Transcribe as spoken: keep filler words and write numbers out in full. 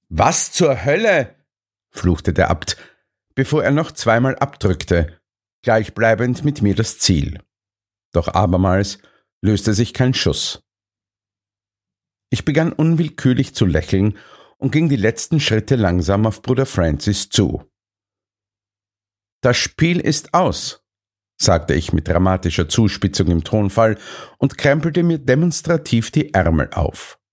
Was zur Hölle? Fluchte der Abt, bevor er noch zweimal abdrückte, gleichbleibend mit mir das Ziel. Doch abermals löste sich kein Schuss. Ich begann unwillkürlich zu lächeln und ging die letzten Schritte langsam auf Bruder Francis zu. »Das Spiel ist aus«, sagte ich mit dramatischer Zuspitzung im Tonfall und krempelte mir demonstrativ die Ärmel auf.